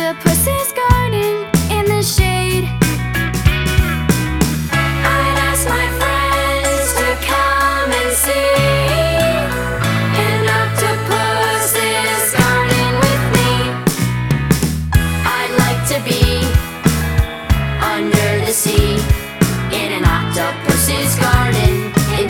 octopus's garden in the shade. I'd ask my friends to come and see an octopus's garden with me. I'd like to be under the sea in an octopus's garden.